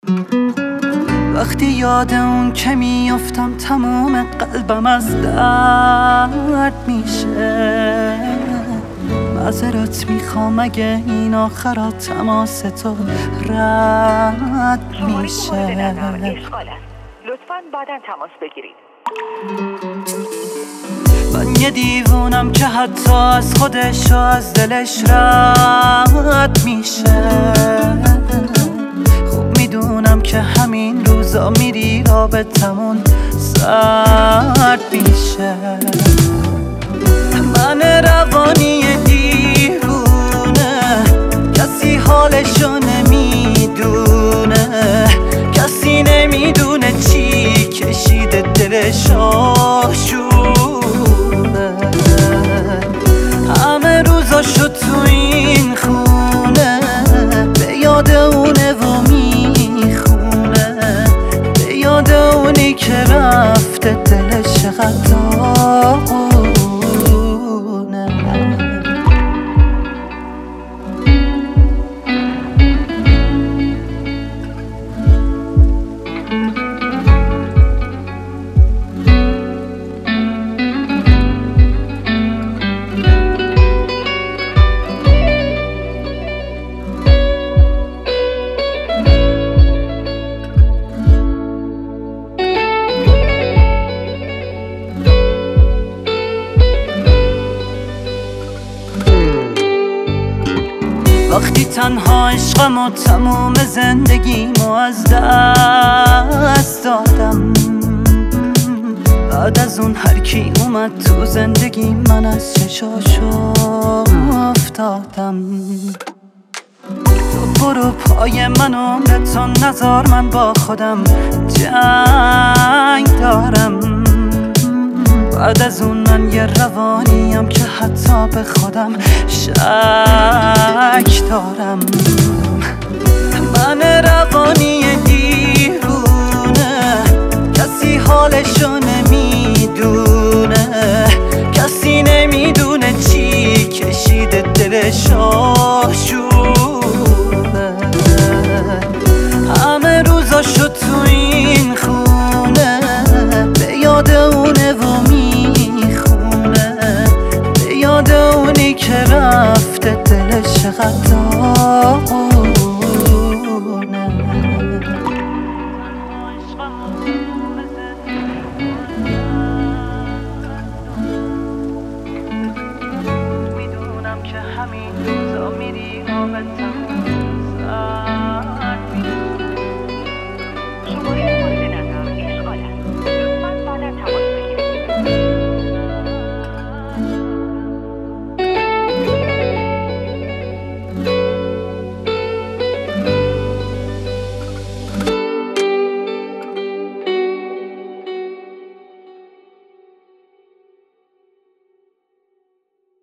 وقتی یاد اون که میافتم تمام قلبم از درد میشه. معذرت میخوام اگه این آخرات تماس تو رد میشه. لطفاً بعداً تماس بگیرید. من یه دیوونم که حتی از خودش و از دلش رد میشه. خوب میدونم که همین روزا میری رابطمون سرد میشه. من روانی دیوونه، کسی حالشو نمیدونه، کسی نمیدونه چی کشیده دلش آشوبه. همه روزاشو تو این خونه به یاد اونه و میخونه، به یاد اونی که رفته دلش چقدر داغونه. وقتی تنها عشقم و تموم زندگیمو از دست دادم، بعد از اون هر کی اومد تو زندگی من از چشاشو افتادم. تو برو پای من عمرتو نذار، من با خودم جنگ دارم. بعد از اون من یه روانیم که حتی به خودم شک دارم. من روانی دیوونه، کسی حالشو نمیدونه، کسی نمیدونه چی کشیده دلش آشوبه. همه روزاشو تو